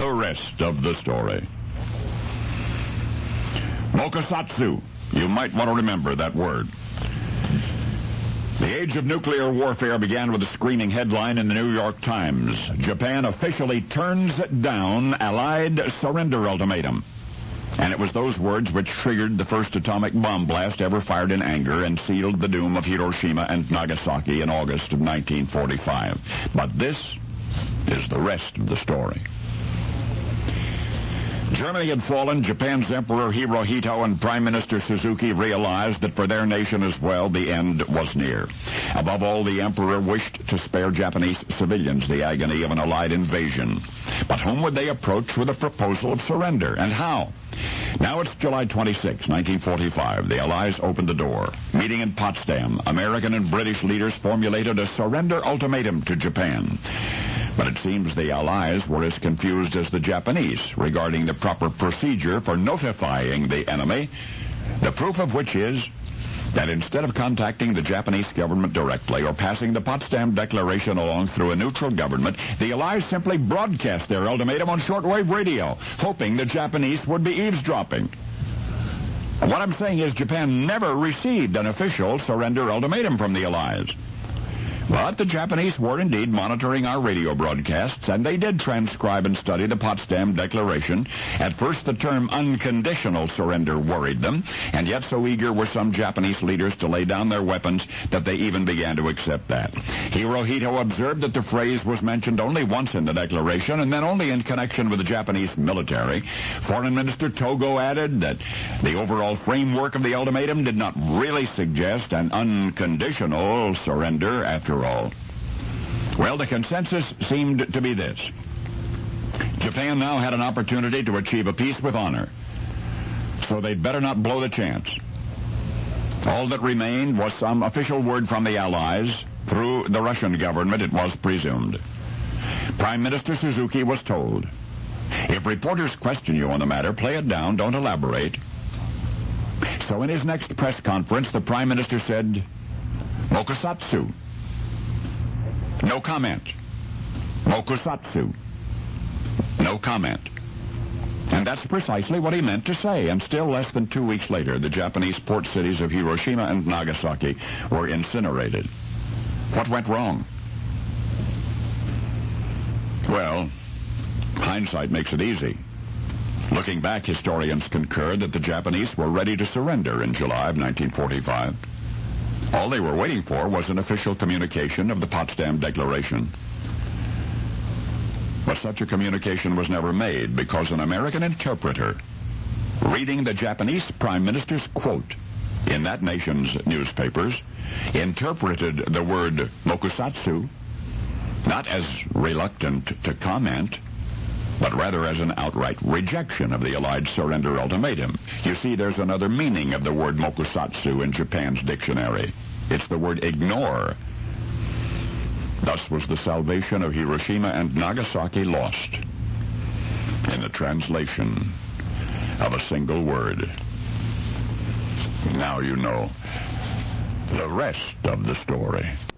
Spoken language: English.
The rest of the story. Mokusatsu. You might want to remember that word. The age of nuclear warfare began with a screaming headline in the New York Times. Japan officially turns down Allied surrender ultimatum. And it was those words which triggered the first atomic bomb blast ever fired in anger and sealed the doom of Hiroshima and Nagasaki in August of 1945. But this is the rest of the story. Germany had fallen. Japan's Emperor Hirohito and Prime Minister Suzuki realized that for their nation as well, the end was near. Above all, the emperor wished to spare Japanese civilians the agony of an Allied invasion. But whom would they approach with a proposal of surrender, and how? Now it's July 26, 1945. The Allies opened the door. Meeting in Potsdam, American and British leaders formulated a surrender ultimatum to Japan. But it seems the Allies were as confused as the Japanese regarding the proper procedure for notifying the enemy, the proof of which is that instead of contacting the Japanese government directly or passing the Potsdam Declaration along through a neutral government, the Allies simply broadcast their ultimatum on shortwave radio, hoping the Japanese would be eavesdropping. What I'm saying is Japan never received an official surrender ultimatum from the Allies. But the Japanese were indeed monitoring our radio broadcasts, and they did transcribe and study the Potsdam Declaration. At first, the term unconditional surrender worried them, and yet so eager were some Japanese leaders to lay down their weapons that they even began to accept that. Hirohito observed that the phrase was mentioned only once in the declaration, and then only in connection with the Japanese military. Foreign Minister Togo added that the overall framework of the ultimatum did not really suggest an unconditional surrender after all. Well, the consensus seemed to be this. Japan now had an opportunity to achieve a peace with honor, so they'd better not blow the chance. All that remained was some official word from the Allies. Through the Russian government, it was presumed. Prime Minister Suzuki was told, if reporters question you on the matter, play it down, don't elaborate. So in his next press conference, the Prime Minister said, Mokusatsu. No comment. Mokusatsu. No comment. And that's precisely what he meant to say. And still less than 2 weeks later, the Japanese port cities of Hiroshima and Nagasaki were incinerated. What went wrong? Well, hindsight makes it easy. Looking back, historians concur that the Japanese were ready to surrender in July of 1945. All they were waiting for was an official communication of the Potsdam Declaration. But such a communication was never made because an American interpreter, reading the Japanese Prime Minister's quote in that nation's newspapers, interpreted the word mokusatsu not as reluctant to comment, but rather as an outright rejection of the Allied surrender ultimatum. You see, there's another meaning of the word mokusatsu in Japan's dictionary. It's the word ignore. Thus was the salvation of Hiroshima and Nagasaki lost in the translation of a single word. Now you know the rest of the story.